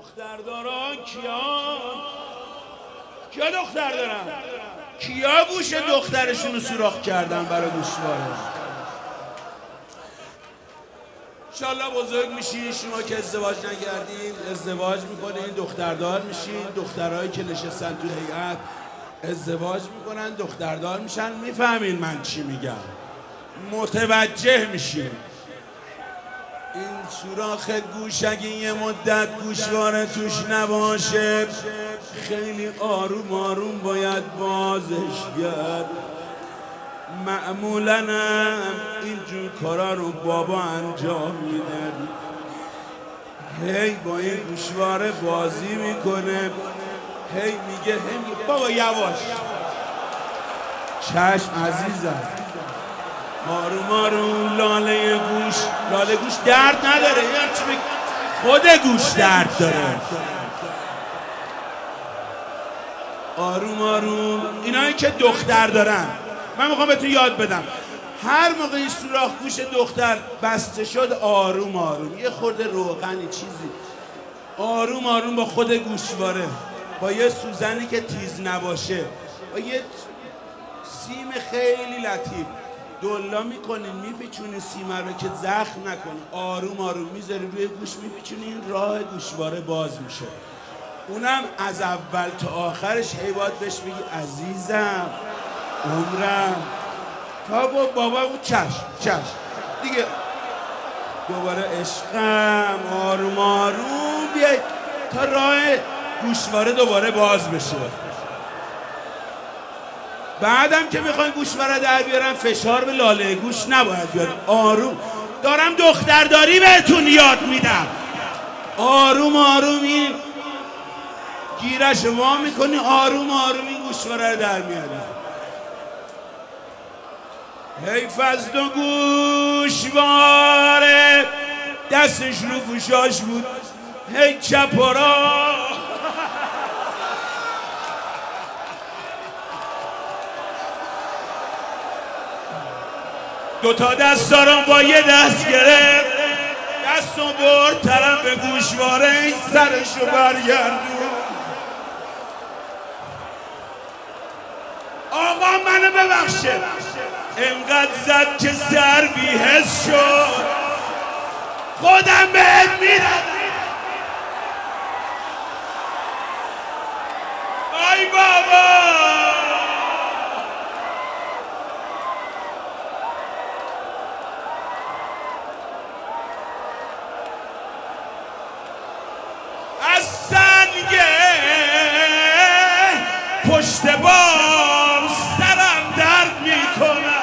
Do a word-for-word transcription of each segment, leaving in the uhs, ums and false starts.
دختر دارن کیا؟ کیا دختر دارن؟ کیا گوش دخترشون رو سوراخ کردن برای گوشواره؟ انشالله بزرگ میشین. شما که ازدواج نکردین ازدواج میکنین، دختردار میشین. دخترهایی که نشستن تو هیئت ازدواج میکنن، دختردار میشن. میفهمین من چی میگم؟ متوجه میشین. این سوراخ گوش اگه یه مدت گوشواره توش نباشه خیلی آروم آروم باید بازش کرد. معمولاً هم اینجور کارا رو بابا انجام میده، هی با این گوشواره بازی میکنه، هی میگه هی میگه بابا یواش. چشم عزیزم، آروم آروم. لاله گوش، لاله گوش درد نداره، خود گوش درد داره. آروم آروم. اینایی که دختر دارن من میخوام بهتون یاد بدم، هر موقع این سوراخ گوش دختر بسته شد آروم آروم یه خورده روغنی چیزی آروم آروم با خود گوشواره، با یه سوزنی که تیز نباشه، با یه سیم خیلی لطیف دلا میکنین، میپیچونین سیمه رو که زخم نکنه. آروم آروم میذاری روی گوش، میپیچونین، راه گوشواره باز میشه. اونم از اول تا آخرش هی باید بهش بگی عزیزم، عمرم، تا با بابا اون چشم چشم دیگه. دوباره عشقم، آروم آروم بیای تا راه گوشواره دوباره باز بشه. بعدم که میخواین گوشواره در بیارن فشار به لاله گوش نباید بیاد. آروم دارم دخترداری بهتون یاد میدم. آروم آروم این گیرش وا میکنی، آروم آروم این گوشواره در میاری. حیف از دو گوشواره دستش رو گوشاش بود، هی چپ و راه. دوتا دست دارم با یه دست گرفت، دست و برد طرف به گوشواره، این سرشو برگردون. آقا منو ببخشه، انقدر زد که سر بی‌حس شد، خودم بهت میدم. آی بابا از سنگ پشت بام سرم درد میکنه.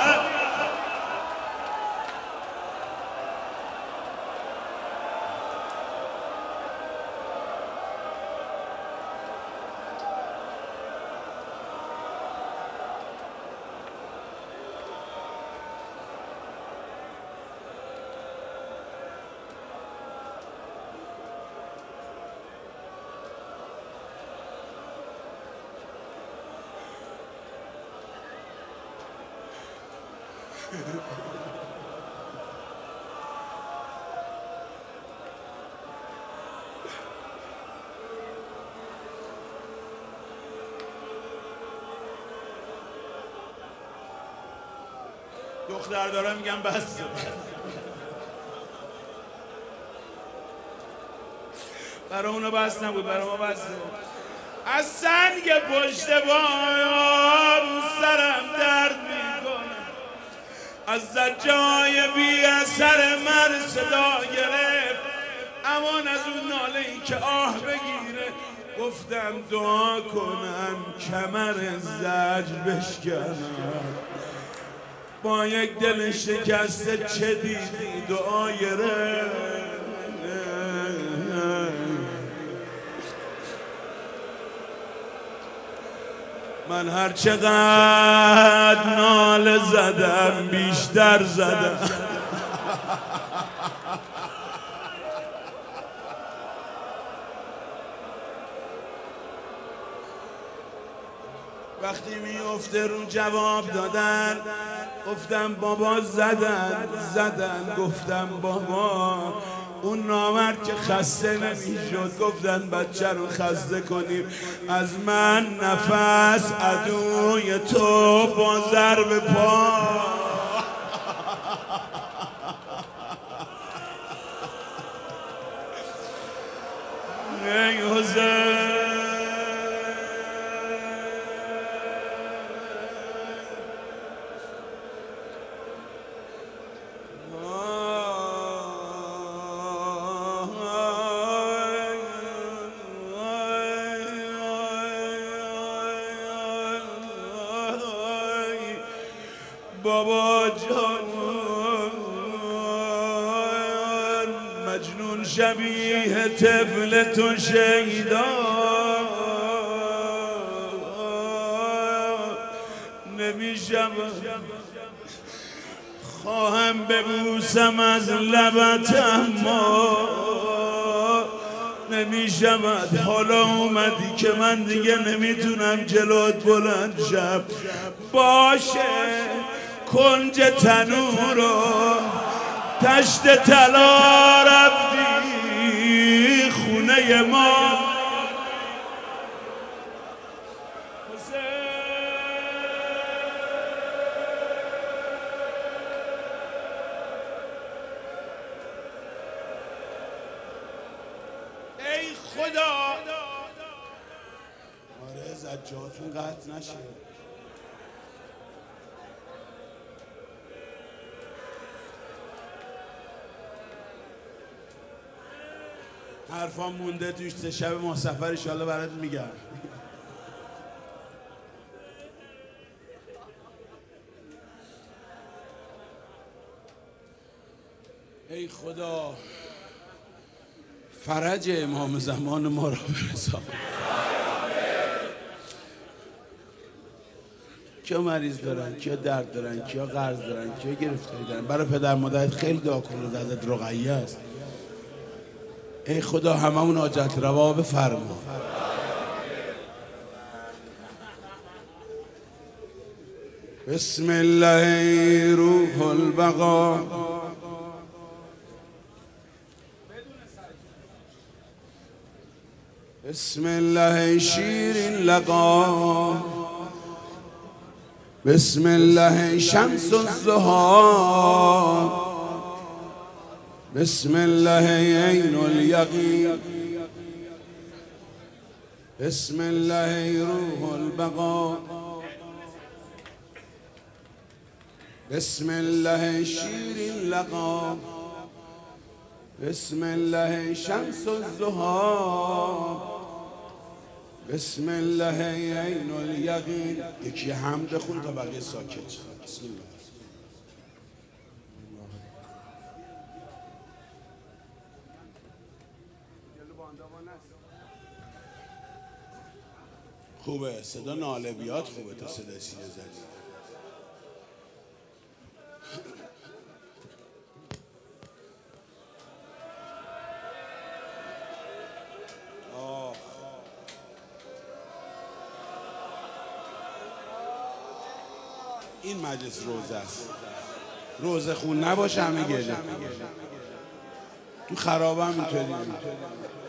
دختر دارم میگم بس. برای اونا بس نبود، برای ما بس. از سنگ پشت بام سرم درد میکنه، از زجای بی اثر من صدا گرفت، امان از اون ناله ای که آه بگیره. گفتم دعا کنم کمر زجر بشکنم، با یک دل شکسته چه دیدی دعایره. من هر چقدر ناله زدم بیشتر زدم. وقتی میفته رو جواب دادن، گفتم بابا زدن زدن، گفتم بابا اون نامرد که خسته نمیشد گفتن بچه رو خسته کنیم، از من نفس عدوی تو با ضرب پا. ای حسین بابا جان مجنون شبیه طفل تو شیدا نمیشم خواهم ببوسم از لبت اما نمیشود. حالا اومدی که من دیگه نمیتونم جلوت بلند شم. باشه کنج تنور رو تشت طلا رفتی خونه ما. ای خدا آره زجاتون قطع نشه. حرفا مونده توش، سه شب ما سفر انشالله برات میگم. ای خدا فرج امام زمان ما را برسان. کیا مریض دارن، کیا درد دارن، کیا قرض دارن، کیا گرفتاری دارن. برای پدر مادرت خیلی دعا کن، دردت رقیه است. ای خدا هممون حاجت روا بفرما. بسم الله روح البقا بسم الله شیرین لقا بسم الله شمس الضحی بسم الله عین الیقین بسم الله روح البقا بسم الله شیرین لقا بسم الله شمس الضحی بسم الله عین الیقین. یکی هم بخون تا بقیه ساکت شد. بسم الله. خوبه صدا ناله بیاد، خوبه تا صدا سینه زدی. آه این مجلس روزه است. روزه خون نباشه همه گرده تو خرابه هم اینطوری.